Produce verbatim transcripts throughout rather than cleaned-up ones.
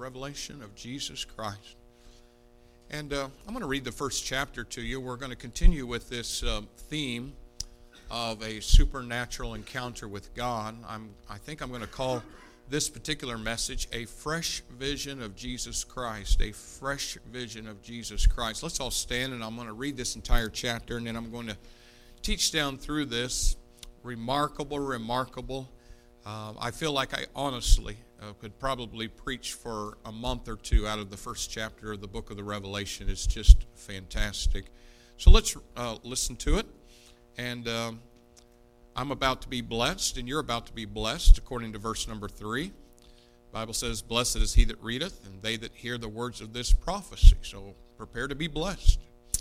revelation of Jesus Christ. And uh, I'm going to read the first chapter to you. We're going to continue with this uh, theme of a supernatural encounter with God. I'm, I think I'm going to call this particular message a fresh vision of Jesus Christ, a fresh vision of Jesus Christ. Let's all stand, and I'm going to read this entire chapter, and then I'm going to teach down through this. Remarkable, remarkable. Uh, I feel like I honestly uh, could probably preach for a month or two out of the first chapter of the book of the Revelation. It's just fantastic. So let's uh, listen to it. And um, I'm about to be blessed, and you're about to be blessed, according to verse number three. The Bible says, "Blessed is he that readeth, and they that hear the words of this prophecy." So prepare to be blessed.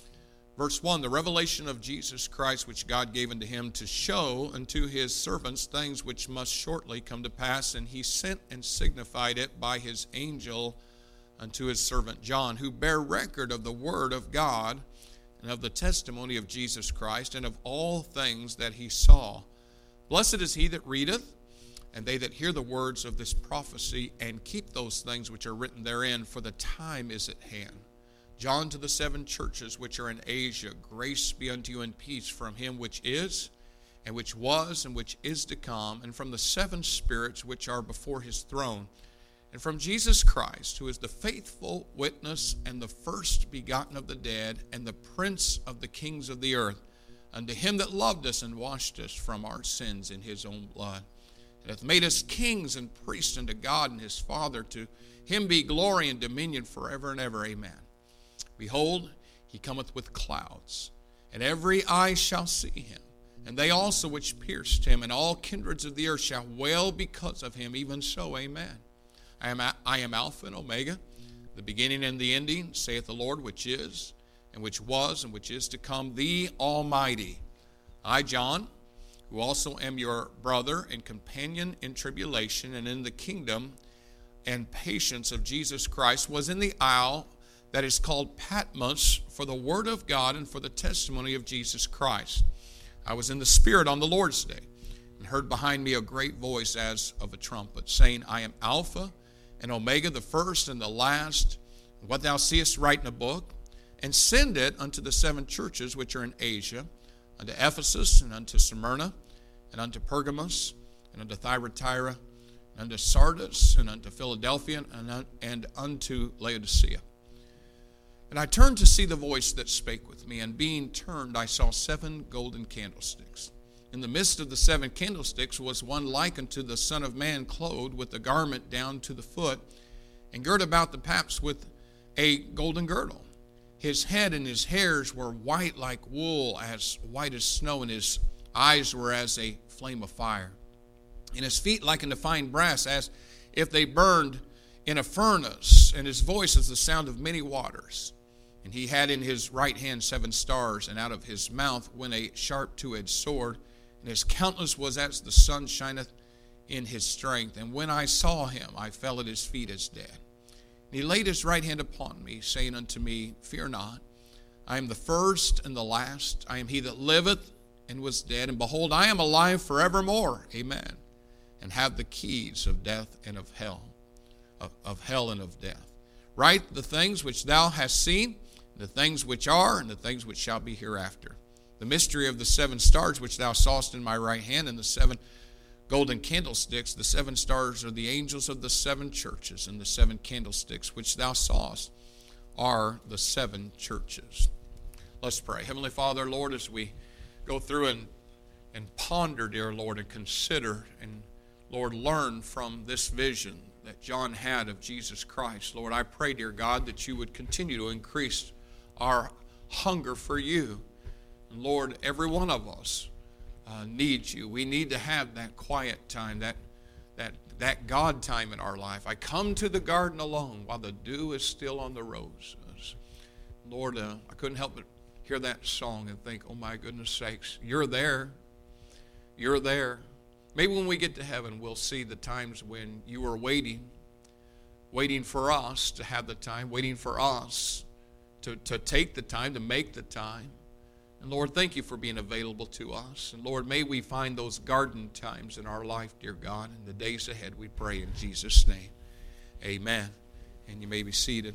Verse one, "The revelation of Jesus Christ, which God gave unto him to show unto his servants things which must shortly come to pass. And he sent and signified it by his angel unto his servant John, who bare record of the word of God and of the testimony of Jesus Christ, and of all things that he saw. Blessed is he that readeth, and they that hear the words of this prophecy, and keep those things which are written therein, for the time is at hand. John, to the seven churches which are in Asia, grace be unto you and peace from him which is, and which was, and which is to come, and from the seven spirits which are before his throne, and from Jesus Christ, who is the faithful witness and the first begotten of the dead, and the prince of the kings of the earth, unto him that loved us and washed us from our sins in his own blood, and hath made us kings and priests unto God and his Father. To him be glory and dominion forever and ever. Amen. Behold, he cometh with clouds, and every eye shall see him, and they also which pierced him, and all kindreds of the earth shall wail because of him. Even so, amen. I am, I am Alpha and Omega, the beginning and the ending, saith the Lord, which is, and which was, and which is to come, the Almighty. I, John, who also am your brother and companion in tribulation and in the kingdom and patience of Jesus Christ, was in the isle that is called Patmos, for the word of God and for the testimony of Jesus Christ. I was in the Spirit on the Lord's day, and heard behind me a great voice as of a trumpet, saying, I am Alpha and Omega, the first and the last. And what thou seest, write in a book, and send it unto the seven churches which are in Asia, unto Ephesus, and unto Smyrna, and unto Pergamos, and unto Thyatira, and unto Sardis, and unto Philadelphia, and, and unto Laodicea. And I turned to see the voice that spake with me, and being turned, I saw seven golden candlesticks. In the midst of the seven candlesticks was one like unto the Son of Man, clothed with a garment down to the foot, and girt about the paps with a golden girdle. His head and his hairs were white like wool, as white as snow, and his eyes were as a flame of fire. And his feet like unto fine brass, as if they burned in a furnace, and his voice as the sound of many waters. And he had in his right hand seven stars, and out of his mouth went a sharp two-edged sword, and his countenance was as the sun shineth in his strength. And when I saw him, I fell at his feet as dead. And he laid his right hand upon me, saying unto me, Fear not, I am the first and the last. I am he that liveth and was dead, and behold, I am alive forevermore. Amen. And have the keys of death and of hell, of, of hell and of death. Write the things which thou hast seen, the things which are, and the things which shall be hereafter. The mystery of the seven stars which thou sawest in my right hand, and the seven golden candlesticks. The seven stars are the angels of the seven churches, and the seven candlesticks which thou sawest are the seven churches. Let's pray. Heavenly Father, Lord, as we go through and, and ponder, dear Lord, and consider, and Lord, learn from this vision that John had of Jesus Christ. Lord, I pray, dear God, that you would continue to increase our hunger for you. And Lord, every one of us uh, needs you. We need to have that quiet time, that, that, that God time in our life. I come to the garden alone while the dew is still on the roses. Lord, uh, I couldn't help but hear that song and think, oh my goodness sakes, you're there. You're there. Maybe when we get to heaven, we'll see the times when you were waiting, waiting for us to have the time, waiting for us to, to take the time, to make the time. And Lord, thank you for being available to us. And Lord, may we find those garden times in our life, dear God, in the days ahead, we pray in Jesus' name. Amen and you may be seated.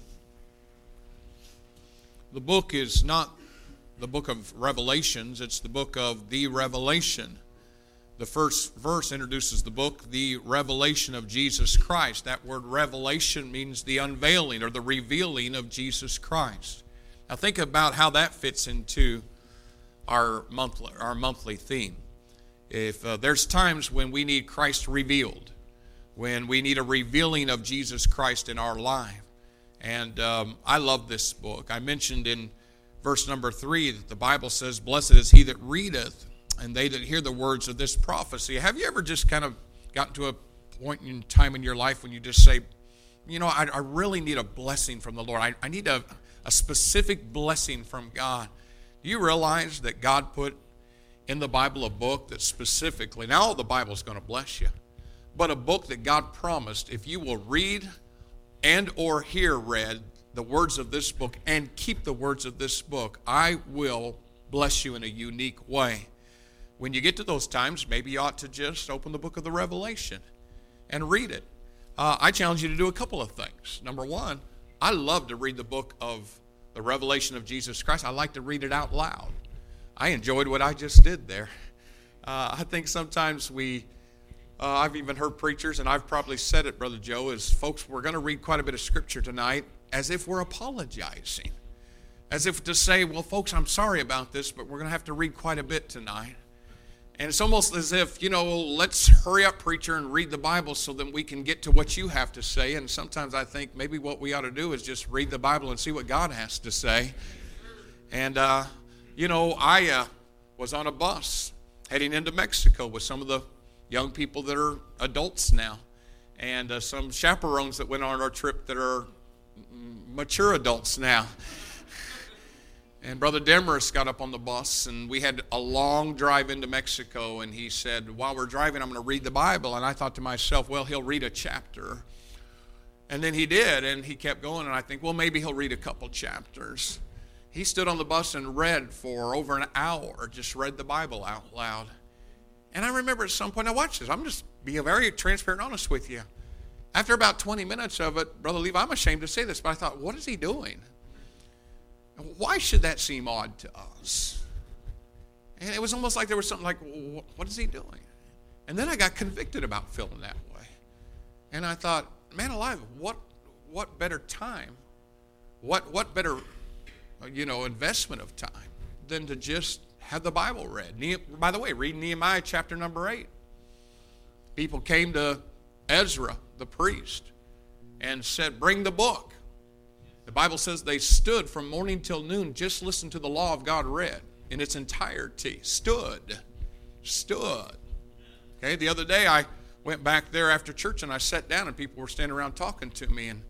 The book is not the book of Revelations, it's the book of the Revelation. The first verse introduces the book, the revelation of Jesus Christ. That word revelation means the unveiling or the revealing of Jesus Christ. Now think about how that fits into our monthly, our monthly theme. If uh, there's times when we need Christ revealed, when we need a revealing of Jesus Christ in our life. And um, I love this book. I mentioned in verse number three that the Bible says, "Blessed is he that readeth, and they that hear the words of this prophecy." Have you ever just kind of gotten to a point in time in your life when you just say, you know, I, I really need a blessing from the Lord. I, I need a, a specific blessing from God. Do you realize that God put in the Bible a book that specifically, now all the Bible is going to bless you, but a book that God promised, if you will read and or hear read the words of this book and keep the words of this book, I will bless you in a unique way. When you get to those times, maybe you ought to just open the book of the Revelation and read it. Uh, I challenge you to do a couple of things. Number one, I love to read the book of the revelation of Jesus Christ. I like to read it out loud. I enjoyed what I just did there. Uh, I think sometimes we, uh, I've even heard preachers, and I've probably said it, Brother Joe, is folks, we're going to read quite a bit of Scripture tonight as if we're apologizing. As if to say, well, folks, I'm sorry about this, but we're going to have to read quite a bit tonight. And it's almost as if, you know, let's hurry up, preacher, and read the Bible so that we can get to what you have to say. And sometimes I think maybe what we ought to do is just read the Bible and see what God has to say. And, uh, you know, I uh, was on a bus heading into Mexico with some of the young people that are adults now, and uh, some chaperones that went on our trip that are mature adults now. And Brother Demarest got up on the bus, and we had a long drive into Mexico, and he said, while we're driving, I'm going to read the Bible. And I thought to myself, well, he'll read a chapter. And then he did, and he kept going, and I think, well, maybe he'll read a couple chapters. He stood on the bus and read for over an hour, just read the Bible out loud. And I remember at some point, now watch this, I'm just being very transparent and honest with you. After about twenty minutes of it, Brother Levi, I'm ashamed to say this, but I thought, what is he doing? Why should that seem odd to us? And it was almost like there was something like, what is he doing? And then I got convicted about feeling that way. And I thought, man alive, what what better time, what what better, you know, investment of time than to just have the Bible read. Ne- By the way, read Nehemiah chapter number eight. People came to Ezra, the priest, and said, bring the book. The Bible says they stood from morning till noon, just listened to the law of God read in its entirety. Stood. Stood. Okay, the other day I went back there after church and I sat down and people were standing around talking to me. And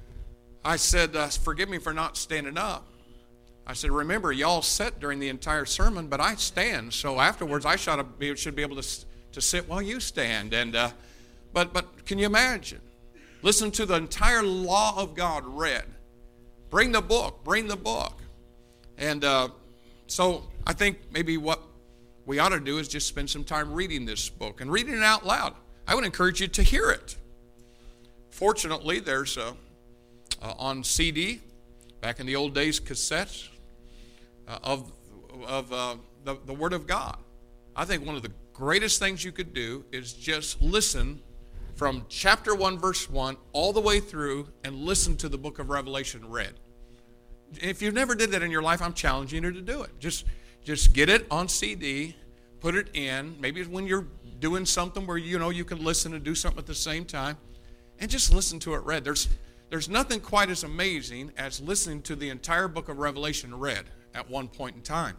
I said, uh, forgive me for not standing up. I said, remember, y'all sat during the entire sermon, but I stand. So afterwards I should be, should be able to, to sit while you stand. And uh, but but can you imagine? Listen to the entire law of God read. Bring the book, bring the book. And uh, so I think maybe what we ought to do is just spend some time reading this book and reading it out loud. I would encourage you to hear it. Fortunately, there's uh, uh, on C D, back in the old days, cassettes uh, of, of uh, the, the Word of God. I think one of the greatest things you could do is just listen from chapter one, verse one, all the way through and listen to the book of Revelation read. If you've never did that in your life, I'm challenging you to do it. Just, just get it on C D, put it in. Maybe when you're doing something where you know you can listen and do something at the same time, and just listen to it read. There's, there's nothing quite as amazing as listening to the entire book of Revelation read at one point in time.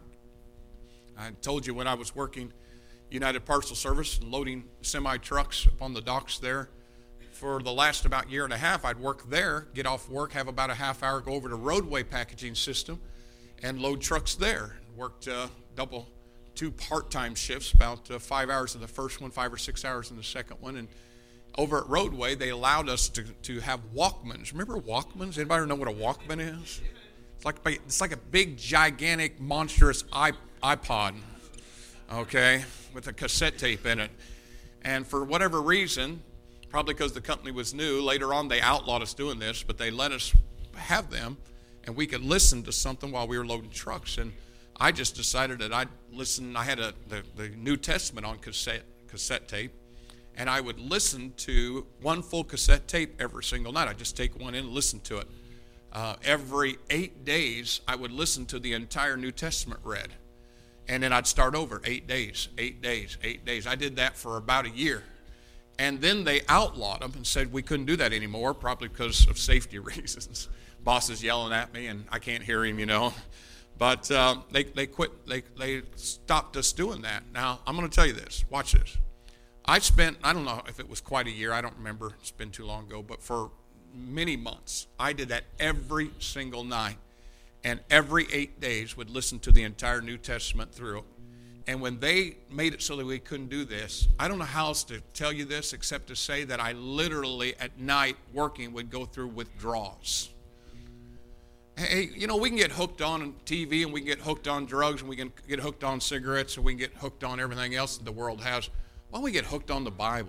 I told you when I was working United Parcel Service and loading semi-trucks up on the docks there. For the last about year and a half, I'd work there, get off work, have about a half hour, go over to Roadway Packaging System and load trucks there. Worked uh, double, two part-time shifts, about uh, five hours in the first one, five or six hours in the second one. And over at Roadway, they allowed us to, to have Walkmans. Remember Walkmans? Anybody know what a Walkman is? It's like, it's like a big, gigantic, monstrous iPod, okay, with a cassette tape in it. And for whatever reason, probably because the company was new. Later on, they outlawed us doing this, but they let us have them, and we could listen to something while we were loading trucks. And I just decided that I'd listen. I had a, the, the New Testament on cassette, cassette tape, and I would listen to one full cassette tape every single night. I'd just take one in and listen to it. Uh, every eight days, I would listen to the entire New Testament read. And then I'd start over, eight days, eight days, eight days. I did that for about a year. And then they outlawed them and said we couldn't do that anymore, probably because of safety reasons. Boss is yelling at me, and I can't hear him, you know. But uh, they, they quit, they, they stopped us doing that. Now, I'm going to tell you this. Watch this. I spent, I don't know if it was quite a year. I don't remember. It's been too long ago. But for many months, I did that every single night. And every eight days would listen to the entire New Testament through. And when they made it so that we couldn't do this, I don't know how else to tell you this except to say that I literally at night working would go through withdrawals. Hey, you know, we can get hooked on T V and we can get hooked on drugs and we can get hooked on cigarettes and we can get hooked on everything else that the world has. Why don't we get hooked on the Bible?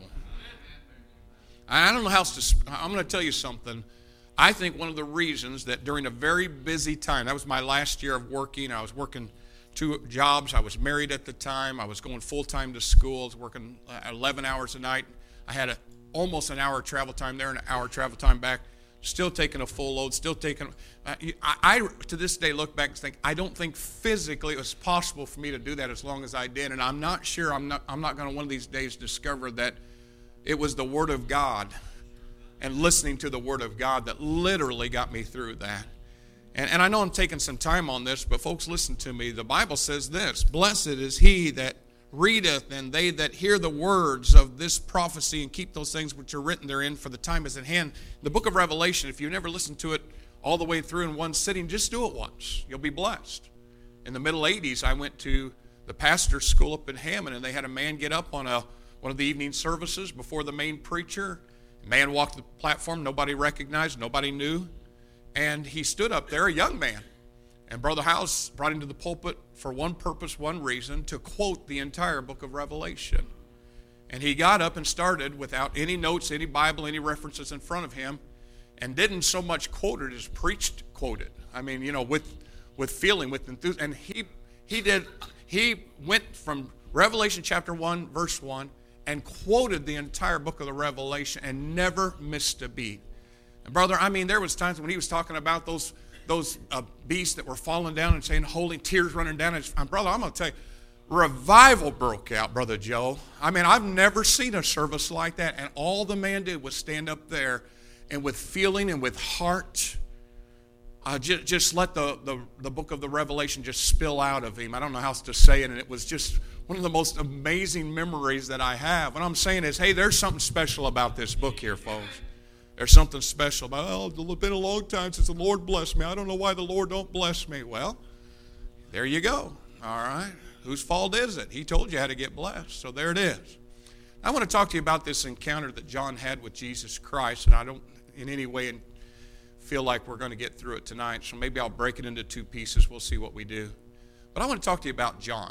I don't know how else to, I'm going to tell you something. I think one of the reasons that during a very busy time, that was my last year of working, I was working two jobs, I was married at the time, I was going full-time to school, I was working eleven hours a night, I had a, almost an hour travel time there and an hour travel time back, still taking a full load, still taking, I, I to this day look back and think, I don't think physically it was possible for me to do that as long as I did, and I'm not sure, I'm not, I'm not going to one of these days discover that it was the Word of God and listening to the Word of God that literally got me through that. And, and I know I'm taking some time on this, but folks, listen to me. The Bible says this, blessed is he that readeth, and they that hear the words of this prophecy and keep those things which are written therein, for the time is at hand. The book of Revelation, if you've never listened to it all the way through in one sitting, just do it once. You'll be blessed. In the middle eighties, I went to the pastor's school up in Hammond, and they had a man get up on a one of the evening services before the main preacher. Man walked the platform, nobody recognized, nobody knew. And he stood up there, a young man. And Brother House brought him to the pulpit for one purpose, one reason, to quote the entire book of Revelation. And he got up and started without any notes, any Bible, any references in front of him, and didn't so much quote it as preached quoted. I mean, you know, with with feeling, with enthusiasm. And he he did, he went from Revelation chapter one, verse one, and quoted the entire book of the Revelation and never missed a beat. And brother, I mean, there was times when he was talking about those those uh, beasts that were falling down and saying, holy, tears running down. And, and brother, I'm going to tell you, revival broke out, Brother Joe. I mean, I've never seen a service like that. And all the man did was stand up there and with feeling and with heart, uh, just, just let the, the, the book of the Revelation just spill out of him. I don't know how else to say it. And it was just one of the most amazing memories that I have. What I'm saying is, hey, there's something special about this book here, folks. There's something special about, oh, it's been a long time since the Lord blessed me. I don't know why the Lord don't bless me. Well, there you go. All right. Whose fault is it? He told you how to get blessed. So there it is. I want to talk to you about this encounter that John had with Jesus Christ, and I don't in any way feel like we're going to get through it tonight. So maybe I'll break it into two pieces. We'll see what we do. But I want to talk to you about John.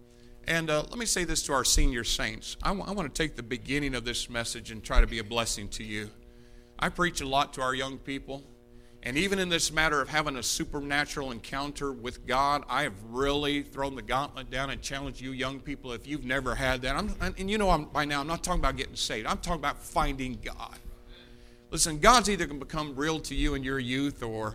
And uh, let me say this to our senior saints. I, w- I want to take the beginning of this message and try to be a blessing to you. I preach a lot to our young people. And even in this matter of having a supernatural encounter with God, I have really thrown the gauntlet down and challenged you young people if you've never had that. I'm, and you know I'm, by now I'm not talking about getting saved. I'm talking about finding God. Listen, God's either going to become real to you in your youth or,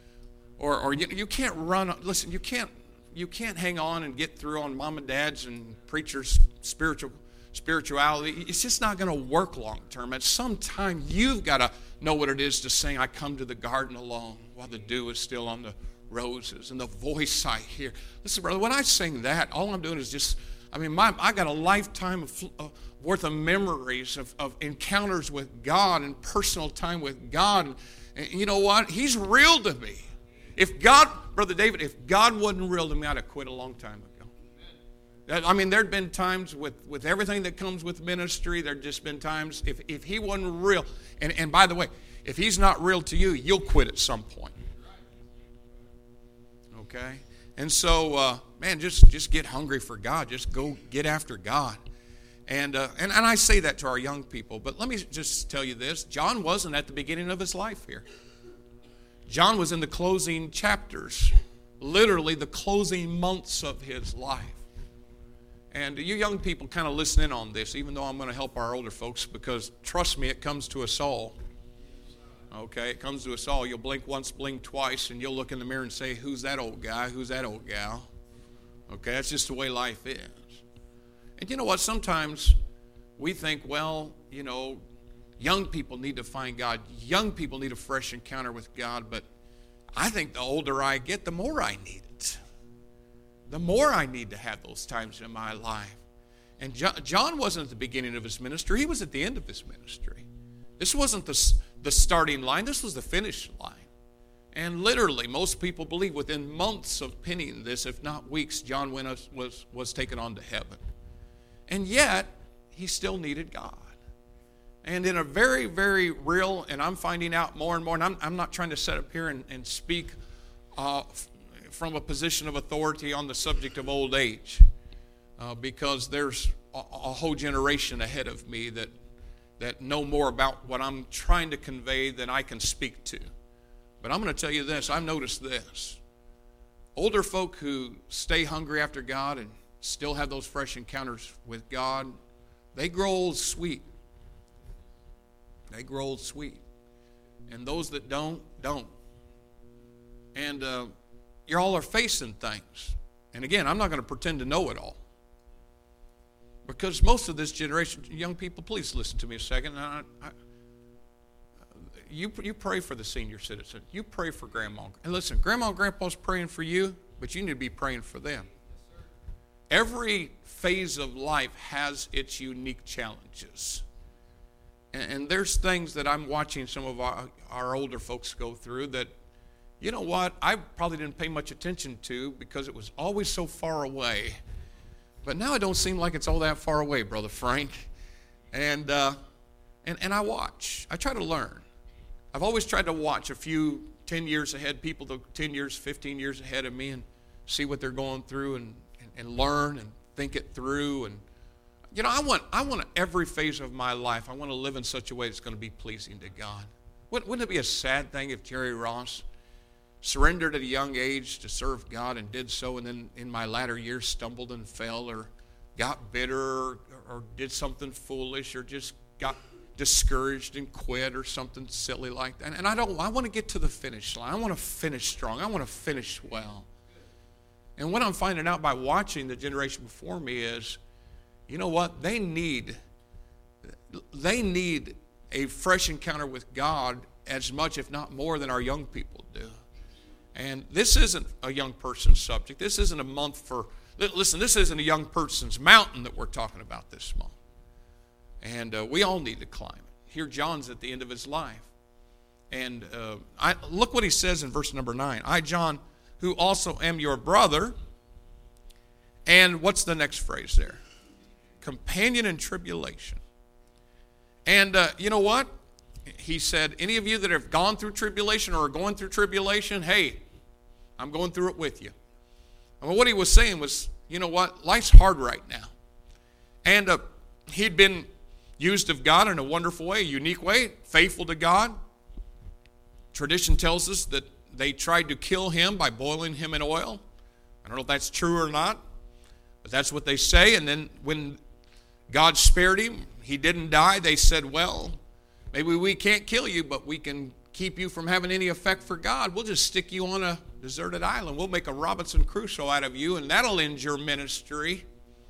or, or you, you can't run. Listen, you can't. You can't hang on and get through on mom and dad's and preachers' spiritual spirituality. It's just not going to work long term. At some time, you've got to know what it is to sing, I come to the garden alone while the dew is still on the roses and the voice I hear. Listen, brother, when I sing that, all I'm doing is just, I mean, my, I got a lifetime of, uh, worth of memories of, of encounters with God and personal time with God. And you know what? He's real to me. If God, Brother David, if God wasn't real to me, I'd have quit a long time ago. I mean, there'd been times with, with everything that comes with ministry, there'd just been times, if, if he wasn't real, and, and by the way, if he's not real to you, you'll quit at some point. Okay? And so, uh, man, just, just get hungry for God. Just go get after God. And, uh, and, and I say that to our young people, but let me just tell you this. John wasn't at the beginning of his life here. John was in the closing chapters, literally the closing months of his life. And you young people kind of listen in on this, even though I'm going to help our older folks, because trust me, it comes to us all. Okay, it comes to us all. You'll blink once, blink twice, and you'll look in the mirror and say, who's that old guy? Who's that old gal? Okay, that's just the way life is. And you know what? Sometimes we think, well, you know, young people need to find God. Young people need a fresh encounter with God. But I think the older I get, the more I need it. The more I need to have those times in my life. And John wasn't at the beginning of his ministry. He was at the end of his ministry. This wasn't the, the starting line. This was the finish line. And literally, most people believe within months of penning this, if not weeks, John was, was, was taken on to heaven. And yet, he still needed God. And in a very, very real, and I'm finding out more and more, and I'm, I'm not trying to sit up here and, and speak uh, f- from a position of authority on the subject of old age, uh, because there's a, a whole generation ahead of me that, that know more about what I'm trying to convey than I can speak to. But I'm going to tell you this, I've noticed this. Older folk who stay hungry after God and still have those fresh encounters with God, they grow old sweet. They grow old sweet. And those that don't, don't. And uh, you all are facing things. And again, I'm not going to pretend to know it all. Because most of this generation, young people, please listen to me a second. I, I, you, you pray for the senior citizen. You pray for grandma. And listen, grandma and grandpa's praying for you, but you need to be praying for them. Every phase of life has its unique challenges. And, and there's things that I'm watching some of our, our older folks go through that, you know what, I probably didn't pay much attention to because it was always so far away. But now it don't seem like it's all that far away, Brother Frank. And, uh, and, and I watch. I try to learn. I've always tried to watch a few ten years ahead, people that ten years, fifteen years ahead of me, and see what they're going through and and learn and think it through. And you know, I want I want every phase of my life, I want to live in such a way that's going to be pleasing to God. Wouldn't it be a sad thing if Jerry Ross surrendered at a young age to serve God and did so, and then in my latter years stumbled and fell, or got bitter, or, or did something foolish, or just got discouraged and quit, or something silly like that? And, and I don't I want to get to the finish line. I want to finish strong. I want to finish well. And what I'm finding out by watching the generation before me is, you know what? They need, they need a fresh encounter with God as much, if not more, than our young people do. And this isn't a young person's subject. This isn't a month for, listen, this isn't a young person's mountain that we're talking about this month. And uh, we all need to climb it. Here John's at the end of his life. And uh, I, look what he says in verse number nine. I, John, who also am your brother, and what's the next phrase there? Companion in tribulation. And uh, you know what? He said, any of you that have gone through tribulation or are going through tribulation, hey, I'm going through it with you. I mean, what he was saying was, you know what? Life's hard right now. And uh, he'd been used of God in a wonderful way, a unique way, faithful to God. Tradition tells us that they tried to kill him by boiling him in oil. I don't know if that's true or not, but that's what they say. And then when God spared him, he didn't die, they said, well, maybe we can't kill you, but we can keep you from having any effect for God. We'll just stick you on a deserted island. We'll make a Robinson Crusoe out of you, and that'll end your ministry.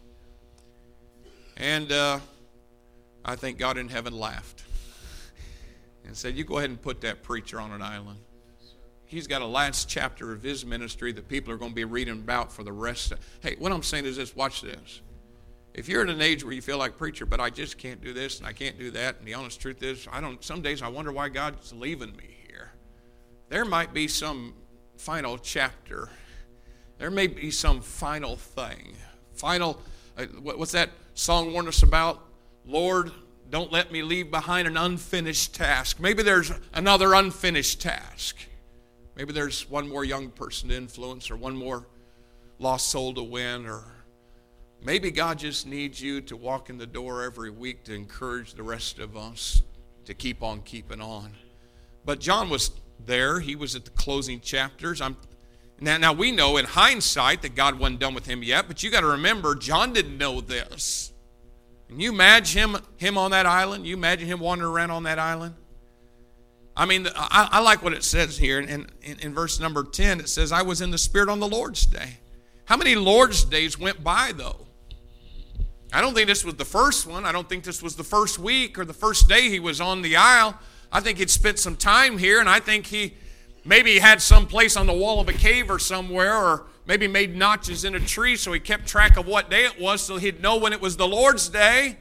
And uh, I think God in heaven laughed and said, you go ahead and put that preacher on an island. He's got a last chapter of his ministry that people are going to be reading about for the rest of. Hey, what I'm saying is this, watch this. If you're at an age where you feel like, preacher, but I just can't do this and I can't do that, and the honest truth is, I don't. Some days I wonder why God's leaving me here. There might be some final chapter. There may be some final thing. Final, uh, what's that song warn us about? Lord, don't let me leave behind an unfinished task. Maybe there's another unfinished task. Maybe there's one more young person to influence, or one more lost soul to win, or Maybe God just needs you to walk in the door every week to encourage the rest of us to keep on keeping on. But John was there. He was at the closing chapters. I'm, now, now we know in hindsight that God wasn't done with him yet, but you got to remember, John didn't know this. Can you imagine him, him on that island? You imagine him wandering around on that island? I mean, I, I like what it says here. In, in, in verse number ten, it says, I was in the Spirit on the Lord's day. How many Lord's days went by, though? I don't think this was the first one. I don't think this was the first week or the first day he was on the isle. I think he'd spent some time here, and I think he maybe had some place on the wall of a cave or somewhere, or maybe made notches in a tree so he kept track of what day it was so he'd know when it was the Lord's day.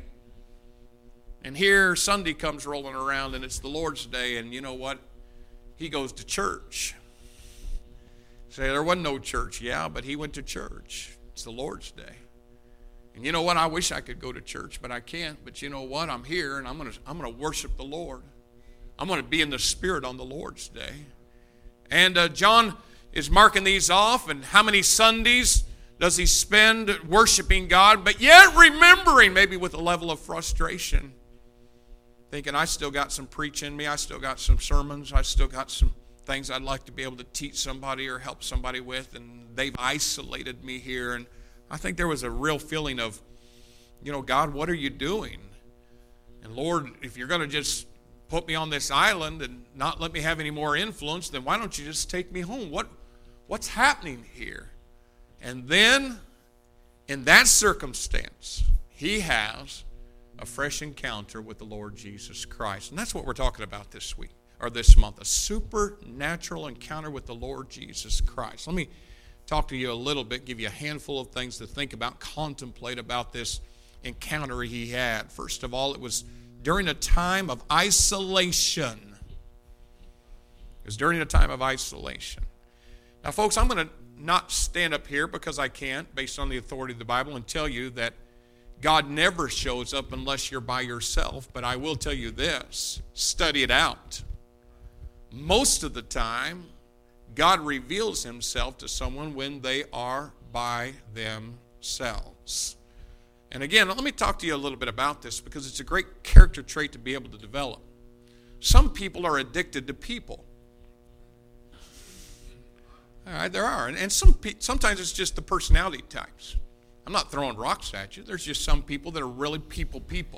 And here Sunday comes rolling around and it's the Lord's day, and you know what? He goes to church. Say, there wasn't no church. Yeah, but he went to church. It's the Lord's day. And you know what? I wish I could go to church, but I can't. But you know what? I'm here, and I'm going to I'm going to worship the Lord. I'm going to be in the Spirit on the Lord's day. And uh, John is marking these off, and how many Sundays does he spend worshiping God, but yet remembering, maybe with a level of frustration, thinking, I still got some preach in me, I still got some sermons, I still got some things I'd like to be able to teach somebody or help somebody with, and they've isolated me here. And I think there was a real feeling of, you know, God, what are you doing? And Lord, if you're going to just put me on this island and not let me have any more influence, then why don't you just take me home? What, what's happening here? And then, in that circumstance, he has a fresh encounter with the Lord Jesus Christ. And that's what we're talking about this week, or this month, a supernatural encounter with the Lord Jesus Christ. Let me talk to you a little bit, give you a handful of things to think about, contemplate about this encounter he had. First of all, it was during a time of isolation. It was during a time of isolation. Now, folks, I'm going to not stand up here because I can't, based on the authority of the Bible, and tell you that God never shows up unless you're by yourself. But I will tell you this, study it out. Most of the time, God reveals himself to someone when they are by themselves. And again, let me talk to you a little bit about this because it's a great character trait to be able to develop. Some people are addicted to people. All right, there are. And, and some pe- sometimes it's just the personality types. I'm not throwing rocks at you. There's just some people that are really people people.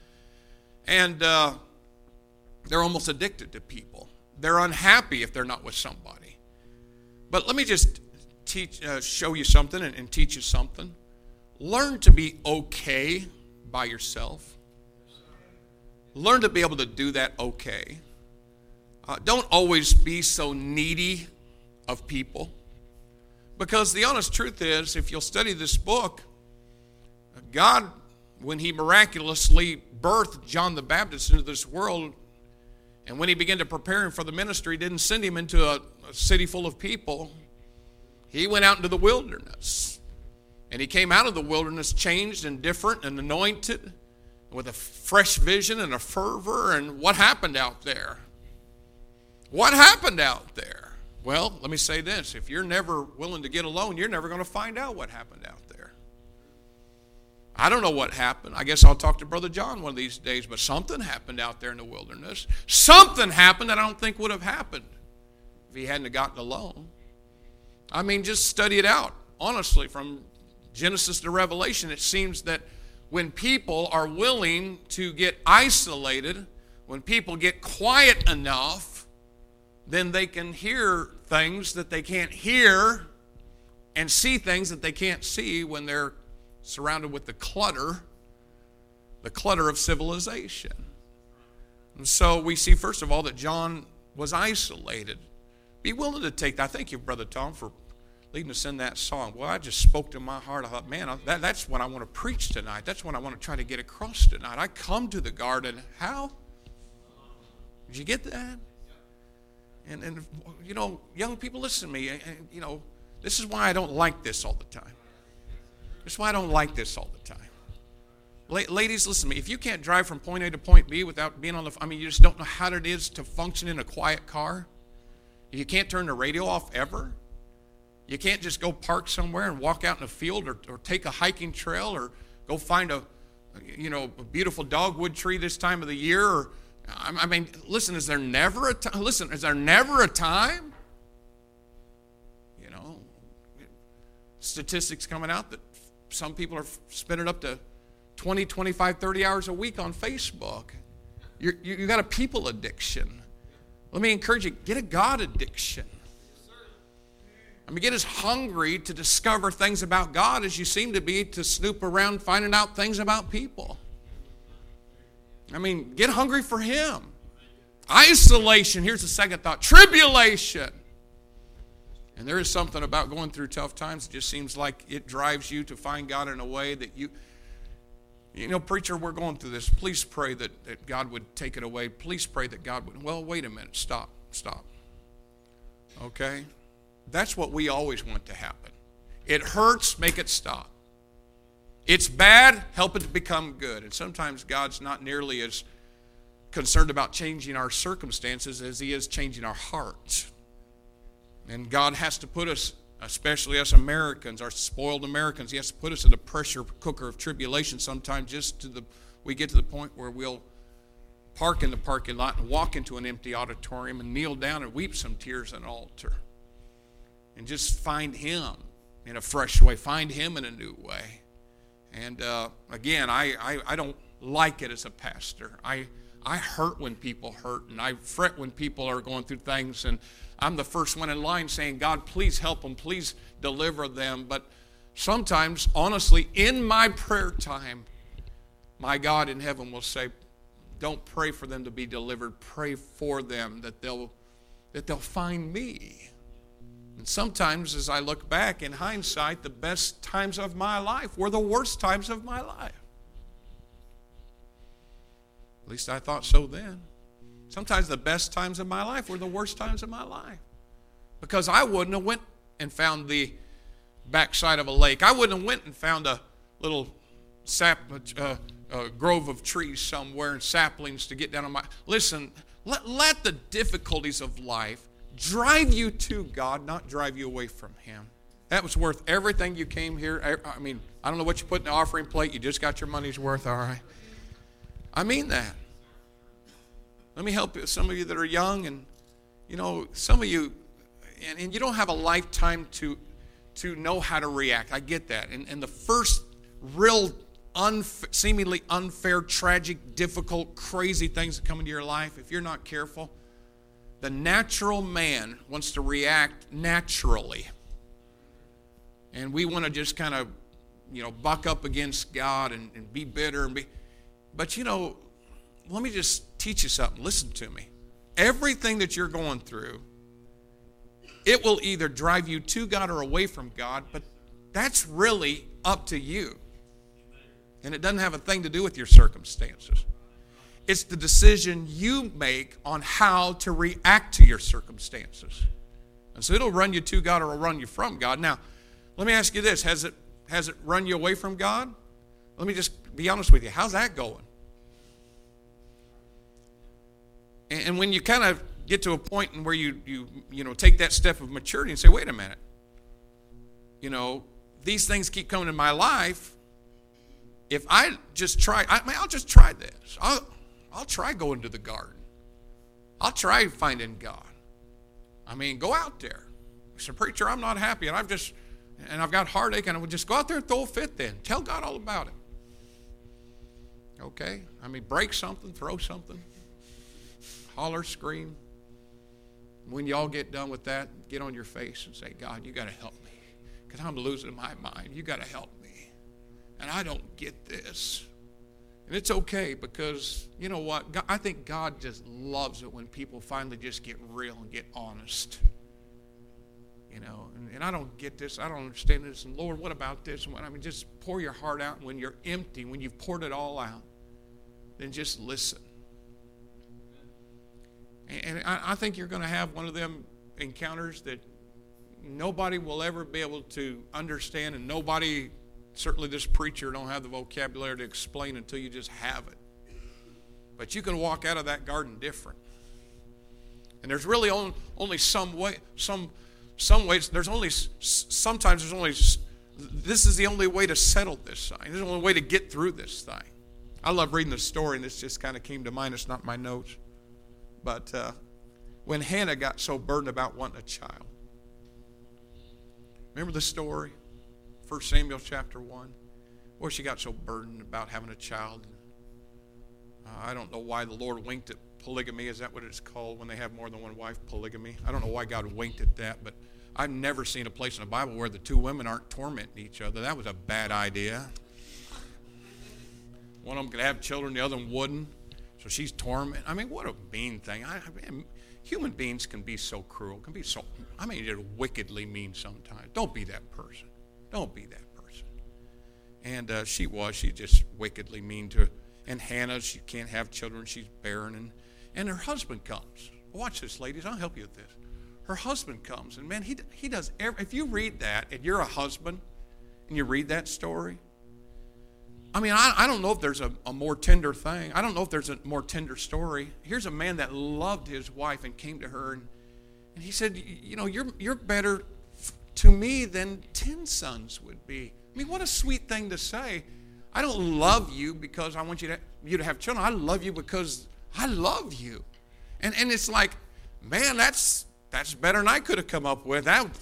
And uh, they're almost addicted to people. They're unhappy if they're not with somebody. But let me just teach, uh, show you something and, and teach you something. Learn to be okay by yourself. Learn to be able to do that okay. Uh, don't always be so needy of people. Because the honest truth is, if you'll study this book, God, when he miraculously birthed John the Baptist into this world, and when he began to prepare him for the ministry, didn't send him into a, a city full of people. He went out into the wilderness. And he came out of the wilderness changed and different and anointed, with a fresh vision and a fervor. And what happened out there? What happened out there? Well, let me say this. If you're never willing to get alone, you're never going to find out what happened out there. I don't know what happened. I guess I'll talk to Brother John one of these days, but something happened out there in the wilderness. Something happened that I don't think would have happened if he hadn't gotten alone. I mean, just study it out. Honestly, from Genesis to Revelation, it seems that when people are willing to get isolated, when people get quiet enough, then they can hear things that they can't hear and see things that they can't see when they're surrounded with the clutter, the clutter of civilization. And so we see, first of all, that John was isolated. Be willing to take that. Thank you, Brother Tom, for leading us in that song. Well, I just spoke to my heart. I thought, man, that, that's what I want to preach tonight. That's what I want to try to get across tonight. I come to the garden. How? Did you get that? And, and you know, young people, listen to me. And, you know, this is why I don't like this all the time. This is why I don't like this all the time. La- ladies, listen to me. If you can't drive from point A to point B without being on the, I mean, you just don't know how it is to function in a quiet car. You can't turn the radio off ever. You can't just go park somewhere and walk out in a field or, or take a hiking trail or go find a, you know, a beautiful dogwood tree this time of the year. Or, I mean, listen, is there never a time? Listen, is there never a time? You know, statistics coming out that some people are spending up to twenty, twenty-five, thirty hours a week on Facebook. You're, you you got a people addiction. Let me encourage you, get a God addiction. I mean, get as hungry to discover things about God as you seem to be to snoop around finding out things about people. I mean, get hungry for Him. Isolation, here's the second thought, tribulation. And there is something about going through tough times. It just seems like it drives you to find God in a way that you, you know, preacher, we're going through this. Please pray that, that God would take it away. Please pray that God would. Well, wait a minute. Stop. Stop. Okay? That's what we always want to happen. It hurts, make it stop. It's bad, help it to become good. And sometimes God's not nearly as concerned about changing our circumstances as He is changing our hearts. And God has to put us, especially us Americans, our spoiled Americans, He has to put us in a pressure cooker of tribulation sometimes just to the, we get to the point where we'll park in the parking lot and walk into an empty auditorium and kneel down and weep some tears at an altar. And just find Him in a fresh way. Find Him in a new way. And uh, again, I, I, I don't like it as a pastor. I, I hurt when people hurt, and I fret when people are going through things. And I'm the first one in line saying, God, please help them. Please deliver them. But sometimes, honestly, in my prayer time, my God in heaven will say, don't pray for them to be delivered. Pray for them that they'll, that they'll find me. And sometimes as I look back in hindsight, the best times of my life were the worst times of my life. At least I thought so then. Sometimes the best times of my life were the worst times of my life. Because I wouldn't have went and found the backside of a lake. I wouldn't have went and found a little sap, uh, uh, grove of trees somewhere and saplings to get down on my... Listen, let, let the difficulties of life drive you to God, not drive you away from Him. That was worth everything you came here. I mean, I don't know what you put in the offering plate. You just got your money's worth, all right? I mean that. Let me help you. Some of you that are young and, you know, some of you, and, and you don't have a lifetime to to know how to react. I get that. And, and the first real unf- seemingly unfair, tragic, difficult, crazy things that come into your life, if you're not careful, the natural man wants to react naturally. And we want to just kind of, you know, buck up against God and, and be bitter. and be. But, you know, let me just teach you something. Listen to me. Everything that you're going through, it will either drive you to God or away from God, but that's really up to you. And it doesn't have a thing to do with your circumstances. It's the decision you make on how to react to your circumstances. And so it'll run you to God or it'll run you from God. Now, let me ask you this. Has it, has it run you away from God? Let me just be honest with you. How's that going? And, and when you kind of get to a point in where you, you, you know, take that step of maturity and say, wait a minute. You know, these things keep coming in my life. If I just try, I mean, I'll just try this. I'll, I'll try going to the garden. I'll try finding God. I mean, go out there. Say, preacher, I'm not happy, and I've just, and I've got heartache, and I would just go out there and throw a fit then. Tell God all about it. Okay? I mean, break something, throw something, holler, scream. When y'all get done with that, get on your face and say, God, you got to help me, because I'm losing my mind. You got to help me, and I don't get this. And it's okay, because you know what? God, I think God just loves it when people finally just get real and get honest. You know, and, and I don't get this. I don't understand this. And Lord, what about this? And what, I mean, just pour your heart out. And when you're empty, when you've poured it all out, then just listen. And, and I, I think you're going to have one of them encounters that nobody will ever be able to understand, and nobody, certainly this preacher, don't have the vocabulary to explain until you just have it. But you can walk out of that garden different. And there's really only, only some way, some some ways, there's only, sometimes there's only, this is the only way to settle this thing. This is the only way to get through this thing. I love reading the story, and this just kind of came to mind. It's not my notes. But uh, when Hannah got so burdened about wanting a child. Remember the story? First Samuel chapter one. Where she got so burdened about having a child. Uh, I don't know why the Lord winked at polygamy. Is that what it's called when they have more than one wife? Polygamy. I don't know why God winked at that, but I've never seen a place in the Bible where the two women aren't tormenting each other. That was a bad idea. One of them could have children, the other one wouldn't. So she's tormenting. I mean, what a mean thing. I, I mean, human beings can be so cruel, can be so, I mean, they're wickedly mean sometimes. Don't be that person. Don't be that person. And uh, she was. She just wickedly mean to her. And Hannah, she can't have children. She's barren. And, and her husband comes. Watch this, ladies. I'll help you with this. Her husband comes. And, man, he, he does every, if you read that and you're a husband and you read that story, I mean, I, I don't know if there's a, a more tender thing. I don't know if there's a more tender story. Here's a man that loved his wife and came to her, and, and he said, you know, you're, you're better f- to me than ten sons would be. I mean, what a sweet thing to say. I don't love you because I want you to, you to have children. I love you because I love you. And, and it's like, man, that's, that's better than I could have come up with. That.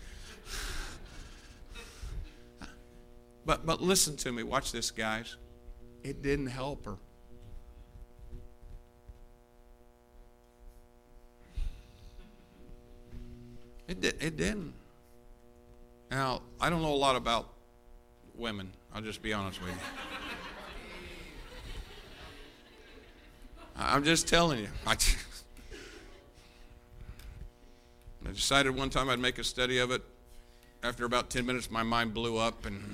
But but listen to me. Watch this, guys. It didn't help her. It did, it didn't. Now, I don't know a lot about women. I'll just be honest with you. I'm just telling you. I, I decided one time I'd make a study of it. After about ten minutes, my mind blew up and...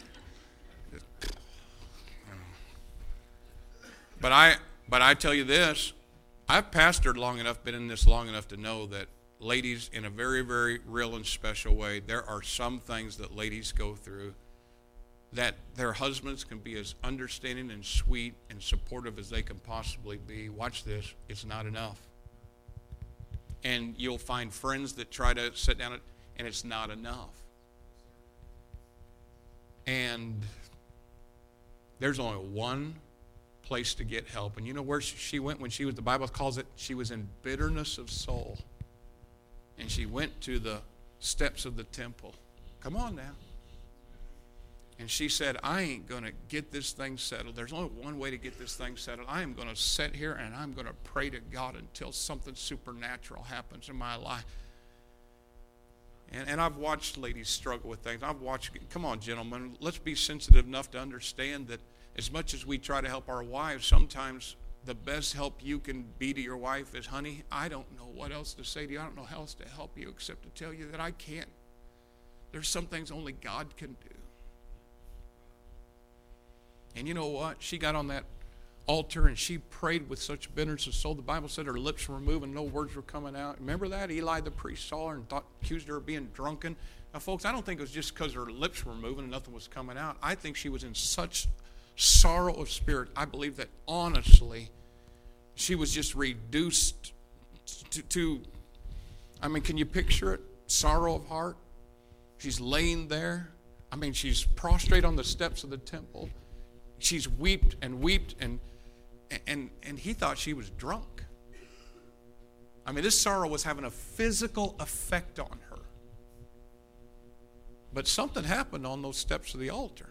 But I, but I tell you this, I've pastored long enough, been in this long enough to know that ladies, in a very, very real and special way, there are some things that ladies go through that their husbands can be as understanding and sweet and supportive as they can possibly be. Watch this, it's not enough. And you'll find friends that try to sit down, and it's not enough. And there's only one place to get help. And you know where she went when she was, the Bible calls it, she was in bitterness of soul. And she went to the steps of the temple. Come on now. And she said, I ain't going to get this thing settled. There's only one way to get this thing settled. I am going to sit here and I'm going to pray to God until something supernatural happens in my life. And, and I've watched ladies struggle with things. I've watched, come on, gentlemen, let's be sensitive enough to understand that as much as we try to help our wives, sometimes the best help you can be to your wife is, honey, I don't know what else to say to you. I don't know how else to help you except to tell you that I can't. There's some things only God can do. And you know what? She got on that altar and she prayed with such bitterness of soul. The Bible said her lips were moving, no words were coming out. Remember that? Eli the priest saw her and thought, accused her of being drunken. Now, folks, I don't think it was just because her lips were moving and nothing was coming out. I think she was in such sorrow of spirit. I believe that honestly, she was just reduced to, to, I mean, can you picture it? Sorrow of heart. She's laying there. I mean, she's prostrate on the steps of the temple. She's wept and wept, and and and he thought she was drunk. I mean, this sorrow was having a physical effect on her. But something happened on those steps of the altar.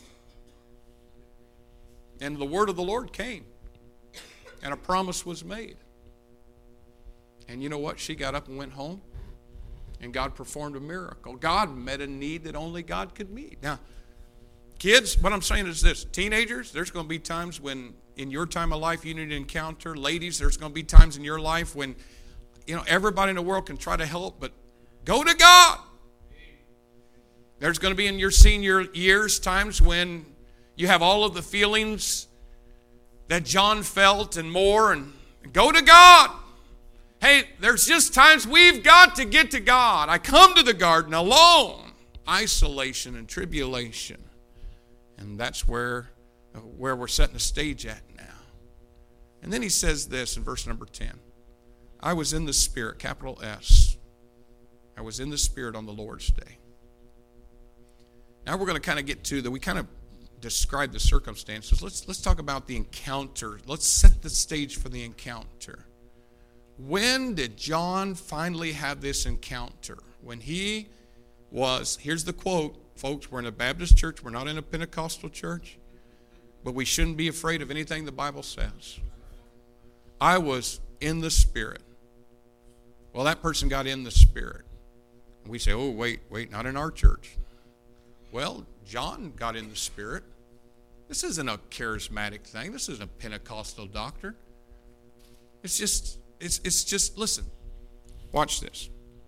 And the word of the Lord came. And a promise was made. And you know what? She got up and went home. And God performed a miracle. God met a need that only God could meet. Now, kids, what I'm saying is this. Teenagers, there's going to be times when in your time of life you need to encounter. Ladies, there's going to be times in your life when, you know, everybody in the world can try to help, but go to God. There's going to be in your senior years times when you have all of the feelings that John felt and more, and go to God. Hey, there's just times we've got to get to God. I come to the garden alone. Isolation and tribulation. And that's where, where we're setting the stage at now. And then he says this in verse number ten. I was in the Spirit, capital S. I was in the Spirit on the Lord's day. Now we're going to kind of get to the, we kind of describe the circumstances. Let's, let's talk about the encounter. Let's set the stage for the encounter. When did John finally have this encounter? When he was, here's the quote, folks, we're in a Baptist church, we're not in a Pentecostal church, but we shouldn't be afraid of anything the Bible says. I was in the Spirit. Well, that person got in the Spirit. We say, oh, wait, wait, not in our church. Well, John got in the Spirit. This isn't a charismatic thing. This isn't a Pentecostal doctrine. It's just, it's, it's just, listen, watch this.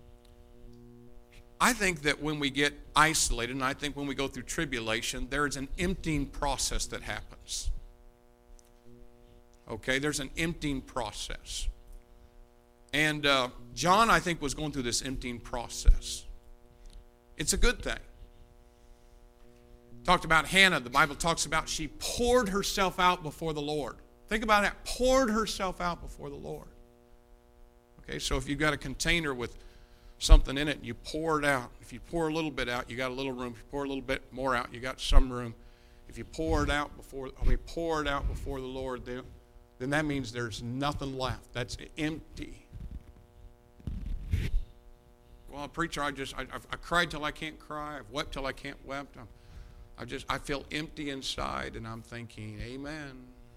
I think that when we get isolated, and I think when we go through tribulation, there is an emptying process that happens. Okay, there's an emptying process. And uh, John, I think, was going through this emptying process. It's a good thing. Talked about Hannah. The Bible talks about she poured herself out before the Lord. Think about that. Poured herself out before the Lord. Okay, so if you've got a container with something in it, you pour it out. If you pour a little bit out, you got a little room. If you pour a little bit more out, you got some room. If you pour it out before, I mean, pour it out before the Lord, then, then that means there's nothing left. That's empty. Well, preacher, I just, I, I cried till I can't cry. I've wept till I can't weep. I'm, I just, I feel empty inside, and I'm thinking, amen.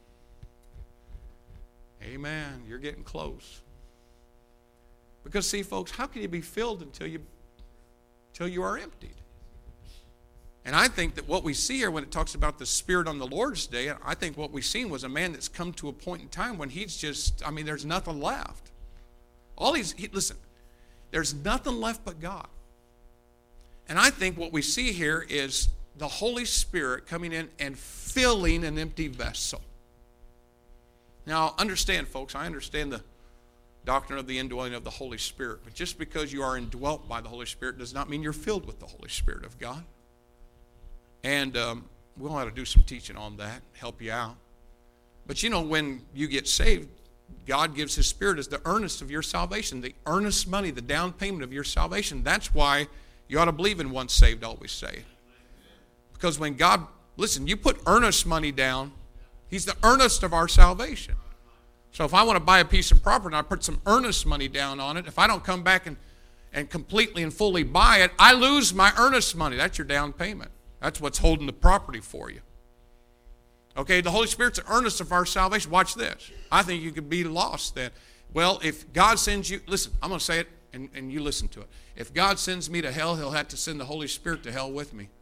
Amen. You're getting close. Because, see, folks, how can you be filled until you, until you are emptied? And I think that what we see here when it talks about the Spirit on the Lord's day, I think what we've seen was a man that's come to a point in time when he's just, I mean, there's nothing left. All he's, he, listen, there's nothing left but God. And I think what we see here is the Holy Spirit coming in and filling an empty vessel. Now, understand, folks, I understand the doctrine of the indwelling of the Holy Spirit. But just because you are indwelt by the Holy Spirit does not mean you're filled with the Holy Spirit of God. And um, we'll have to do some teaching on that, help you out. But you know, when you get saved, God gives His Spirit as the earnest of your salvation, the earnest money, the down payment of your salvation. That's why you ought to believe in once saved, always saved. Because when God, listen, you put earnest money down, He's the earnest of our salvation. So if I want to buy a piece of property and I put some earnest money down on it, if I don't come back and, and completely and fully buy it, I lose my earnest money. That's your down payment. That's what's holding the property for you. Okay, the Holy Spirit's the earnest of our salvation. Watch this. I think you could be lost then. Well, if God sends you, listen, I'm going to say it and, and you listen to it. If God sends me to hell, He'll have to send the Holy Spirit to hell with me.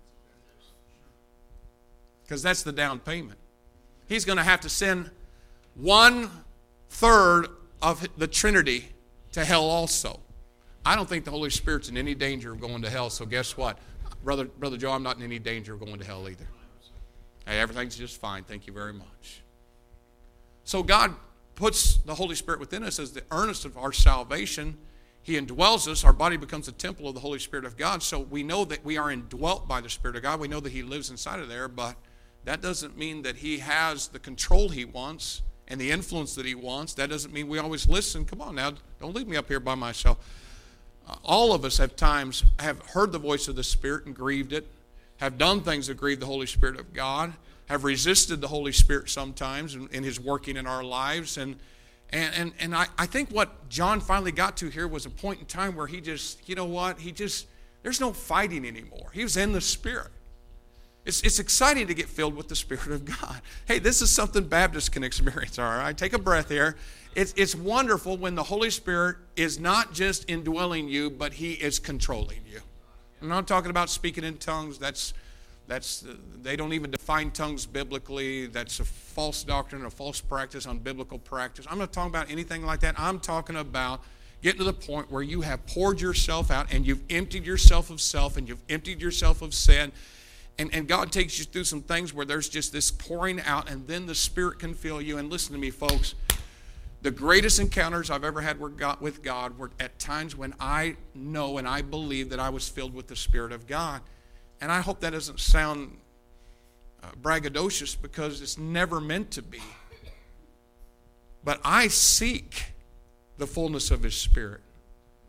Because that's the down payment. He's going to have to send one third of the Trinity to hell also. I don't think the Holy Spirit's in any danger of going to hell, so guess what? Brother, Brother Joe, I'm not in any danger of going to hell either. Hey, everything's just fine. Thank you very much. So God puts the Holy Spirit within us as the earnest of our salvation. He indwells us. Our body becomes a temple of the Holy Spirit of God. So we know that we are indwelt by the Spirit of God. We know that He lives inside of there, but that doesn't mean that He has the control He wants and the influence that He wants. That doesn't mean we always listen. Come on now, don't leave me up here by myself. Uh, all of us have times have heard the voice of the Spirit and grieved it, have done things that grieve the Holy Spirit of God, have resisted the Holy Spirit sometimes in, in His working in our lives. And and and, and I, I think what John finally got to here was a point in time where he just, you know what, he just, there's no fighting anymore. He was in the Spirit. It's, it's exciting to get filled with the Spirit of God. Hey, this is something Baptists can experience, all right? Take a breath here. It's, it's wonderful when the Holy Spirit is not just indwelling you, but He is controlling you. I'm not talking about speaking in tongues. That's, that's they don't even define tongues biblically. That's a false doctrine, a false practice, unbiblical practice. I'm not talking about anything like that. I'm talking about getting to the point where you have poured yourself out and you've emptied yourself of self and you've emptied yourself of sin. And, and God takes you through some things where there's just this pouring out, and then the Spirit can fill you. And listen to me, folks. The greatest encounters I've ever had with God were at times when I know and I believe that I was filled with the Spirit of God. And I hope that doesn't sound uh, braggadocious, because it's never meant to be. But I seek the fullness of His Spirit.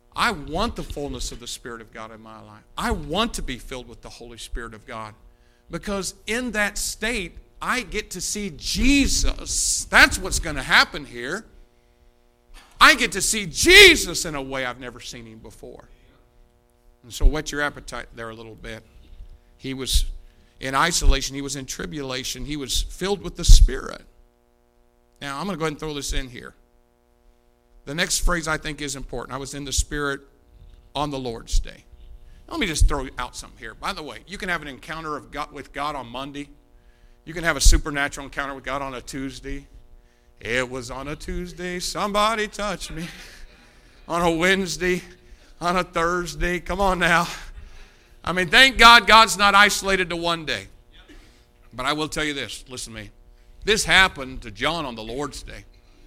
I want the fullness of the Spirit of God in my life. I want to be filled with the Holy Spirit of God. Because in that state, I get to see Jesus. That's what's going to happen here. I get to see Jesus in a way I've never seen him before. And so whet your appetite there a little bit. He was in isolation. He was in tribulation. He was filled with the Spirit. Now, I'm going to go ahead and throw this in here. The next phrase I think is important. I was in the Spirit on the Lord's Day. Let me just throw out something here. By the way, you can have an encounter of God, with God on Monday. You can have a supernatural encounter with God on a Tuesday. It was on a Tuesday, somebody touched me. On a Wednesday, on a Thursday. Come on now. I mean, thank God God's not isolated to one day. But I will tell you this. Listen to me. This happened to John on the Lord's Day.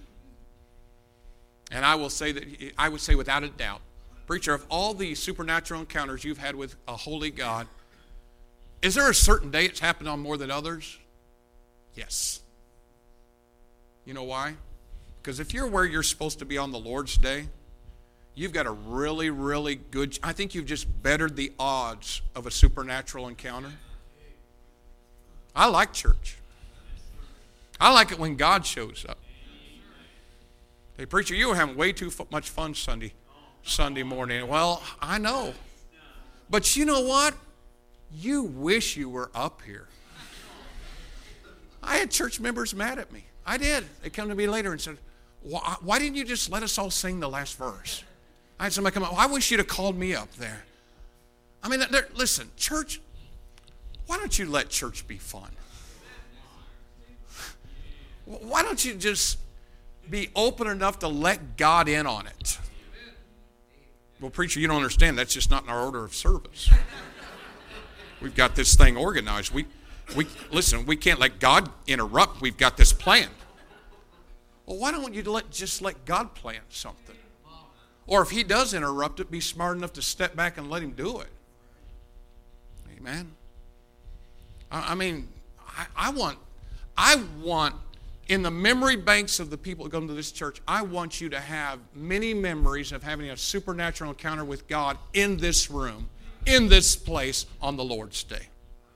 And I will say that, I would say without a doubt, preacher, of all the supernatural encounters you've had with a holy God, is there a certain day it's happened on more than others? Yes. You know why? Because if you're where you're supposed to be on the Lord's Day, you've got a really, really good, I think you've just bettered the odds of a supernatural encounter. I like church. I like it when God shows up. Hey, preacher, you were having way too much fun Sunday, Sunday morning. Well, I know. But you know what? You wish you were up here. I had church members mad at me. I did. They come to me later and said, why, why didn't you just let us all sing the last verse? I had somebody come up, well, I wish you'd have called me up there. I mean, listen, church, why don't you let church be fun? Why don't you just be open enough to let God in on it? Well, preacher, you don't understand. That's just not in our order of service. We've got this thing organized. We, we listen, we can't let God interrupt. We've got this plan. Well, why don't you let, just let God plan something? Or if he does interrupt it, be smart enough to step back and let him do it. Amen. I, I mean, I, I want, I want, in the memory banks of the people who come to this church, I want you to have many memories of having a supernatural encounter with God in this room, in this place on the Lord's Day.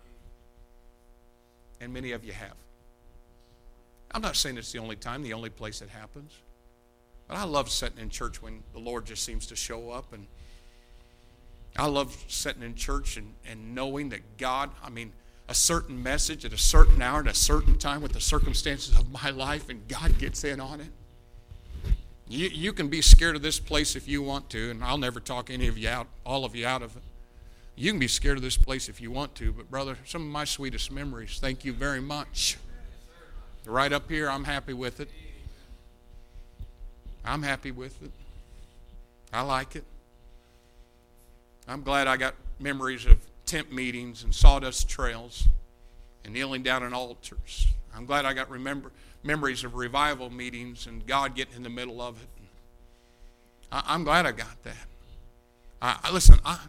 And many of you have. I'm not saying it's the only time, the only place it happens. But I love sitting in church when the Lord just seems to show up. And I love sitting in church and, and knowing that God, I mean, a certain message at a certain hour at a certain time with the circumstances of my life, and God gets in on it. You, you can be scared of this place if you want to, and I'll never talk any of you out, all of you out of it. You can be scared of this place if you want to, but brother, some of my sweetest memories, thank you very much. Right up here, I'm happy with it. I'm happy with it. I like it. I'm glad I got memories of tent meetings and sawdust trails and kneeling down in altars. I'm glad I got remember memories of revival meetings and God getting in the middle of it. I, I'm glad I got that. I, I listen. I,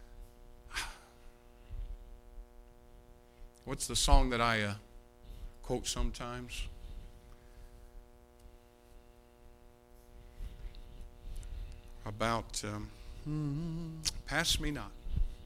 what's the song that I uh, quote sometimes? About um, pass me not.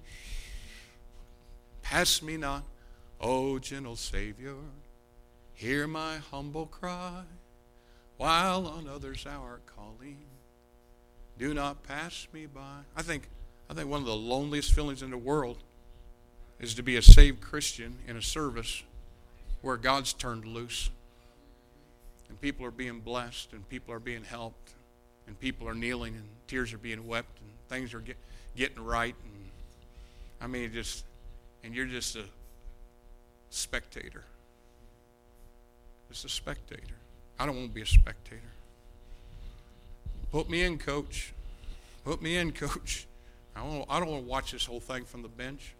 Pass me not, O gentle Savior, hear my humble cry, while on others thou art calling. Do not pass me by. I think, I think one of the loneliest feelings in the world is to be a saved Christian in a service where God's turned loose, and people are being blessed, and people are being helped, and people are kneeling, and tears are being wept, and things are get, getting right. And I mean, it just... And you're just a spectator. Just a spectator. I don't want to be a spectator. Put me in, coach. Put me in, coach. I don't, I don't want to watch this whole thing from the bench.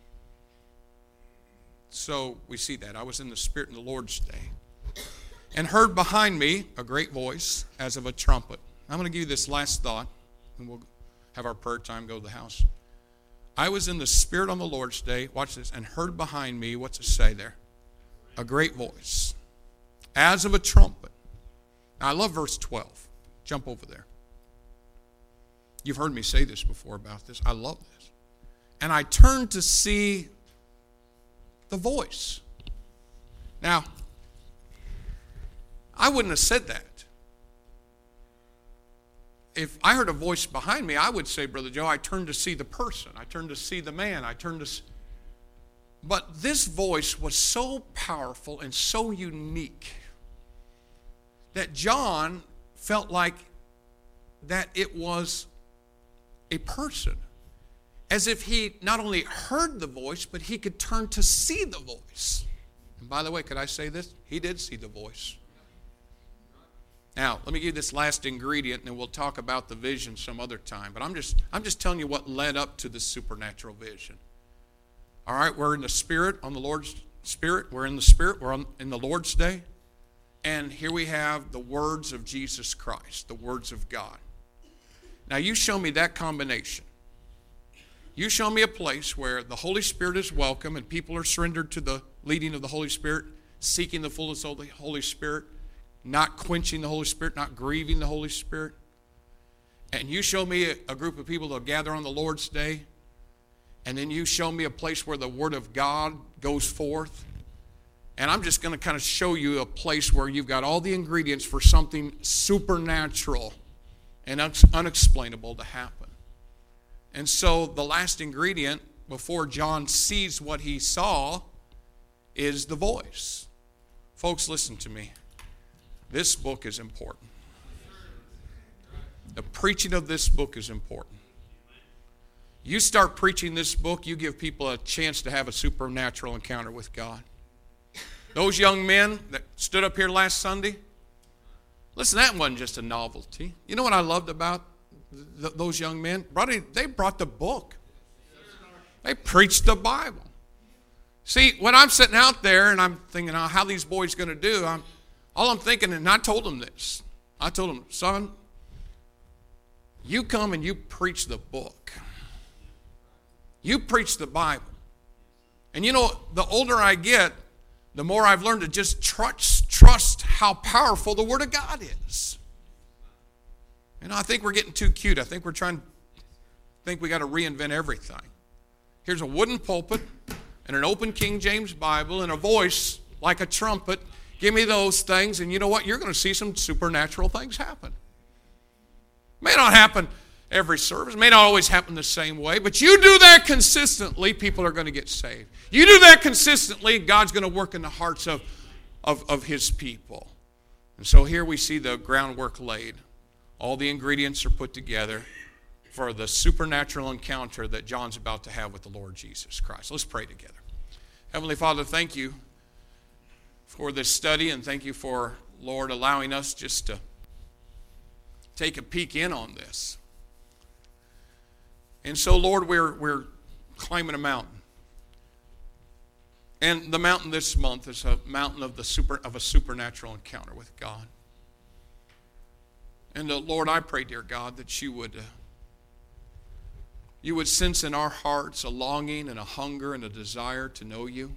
So we see that. I was in the Spirit in the Lord's Day. And heard behind me a great voice as of a trumpet. I'm going to give you this last thought, and we'll have our prayer time, go to the house. I was in the Spirit on the Lord's Day, watch this, and heard behind me, what's it say there? A great voice, as of a trumpet. Now, I love verse twelve. Jump over there. You've heard me say this before about this. I love this. And I turned to see the voice. Now, I wouldn't have said that. If I heard a voice behind me, I would say, Brother Joe, I turned to see the person. I turned to see the man. I turned to see. But this voice was so powerful and so unique that John felt like that it was a person. As if he not only heard the voice, but he could turn to see the voice. And by the way, could I say this? He did see the voice. Now, let me give you this last ingredient, and then we'll talk about the vision some other time. But I'm just, I'm just telling you what led up to the supernatural vision. All right, we're in the Spirit, on the Lord's Spirit. We're in the Spirit. We're on, in the Lord's Day. And here we have the words of Jesus Christ, the words of God. Now, you show me that combination. You show me a place where the Holy Spirit is welcome and people are surrendered to the leading of the Holy Spirit, seeking the fullness of the Holy Spirit, not quenching the Holy Spirit, not grieving the Holy Spirit. And you show me a, a group of people that will gather on the Lord's Day, and then you show me a place where the Word of God goes forth. And I'm just going to kind of show you a place where you've got all the ingredients for something supernatural and un- unexplainable to happen. And so the last ingredient before John sees what he saw is the voice. Folks, listen to me. This book is important. The preaching of this book is important. You start preaching this book, you give people a chance to have a supernatural encounter with God. Those young men that stood up here last Sunday, listen, that wasn't just a novelty. You know what I loved about th- those young men? They brought the book. They preached the Bible. See, when I'm sitting out there and I'm thinking, oh, how these boys going to do, I'm All I'm thinking, and I told them this, I told them, son, you come and you preach the book. You preach the Bible. And you know, the older I get, the more I've learned to just trust, trust how powerful the Word of God is. And I think we're getting too cute. I think we're trying to think we got to reinvent everything. Here's a wooden pulpit and an open King James Bible and a voice like a trumpet. Give me those things, and you know what? You're going to see some supernatural things happen. May not happen every service, may not always happen the same way, but you do that consistently, people are going to get saved. You do that consistently, God's going to work in the hearts of, of, of His people. And so here we see the groundwork laid. All the ingredients are put together for the supernatural encounter that John's about to have with the Lord Jesus Christ. Let's pray together. Heavenly Father, thank you for this study, and thank you for, Lord, allowing us just to take a peek in on this. And so, Lord, we're we're climbing a mountain. And the mountain this month is a mountain of the super of a supernatural encounter with God. And uh, Lord, I pray, dear God, that you would uh, you would sense in our hearts a longing and a hunger and a desire to know you.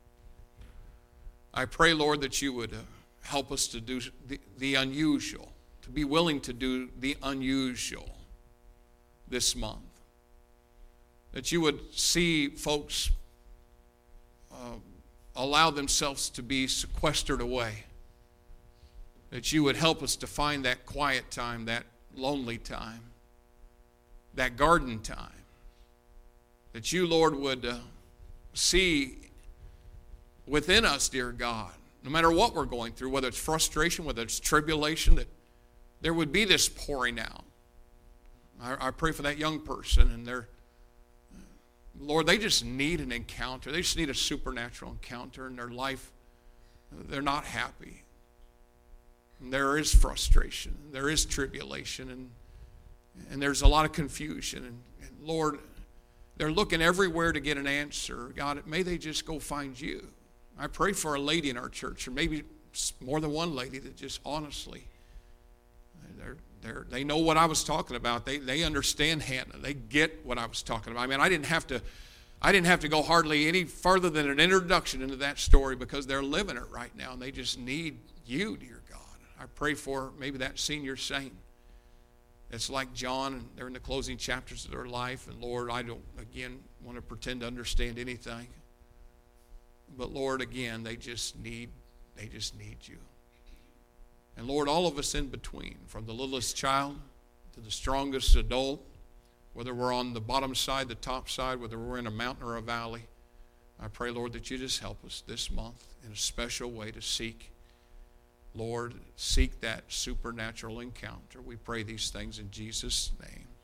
I pray, Lord, that you would uh, help us to do the, the unusual, to be willing to do the unusual this month. That you would see folks uh, allow themselves to be sequestered away. That you would help us to find that quiet time, that lonely time, that garden time. That you, Lord, would uh, see within us, dear God, no matter what we're going through, whether it's frustration, whether it's tribulation, that there would be this pouring out. I, I pray for that young person, and they're, Lord, they just need an encounter. They just need a supernatural encounter in their life. They're not happy. And there is frustration. There is tribulation, and and there's a lot of confusion. And, and Lord, they're looking everywhere to get an answer. God, may they just go find you. I pray for a lady in our church, or maybe more than one lady, that just honestly, they're, they're, they know what I was talking about. They they understand Hannah. They get what I was talking about. I mean, I didn't have to, I didn't have to go hardly any further than an introduction into that story, because they're living it right now, and they just need you, dear God. I pray for maybe that senior saint It's like John, and they're in the closing chapters of their life. And Lord, I don't, again, want to pretend to understand anything. But Lord, again, they just need, they just need you. And Lord, all of us in between, from the littlest child to the strongest adult, whether we're on the bottom side, the top side, whether we're in a mountain or a valley, I pray, Lord, that you just help us this month in a special way to seek, Lord, seek that supernatural encounter. We pray these things in Jesus' name.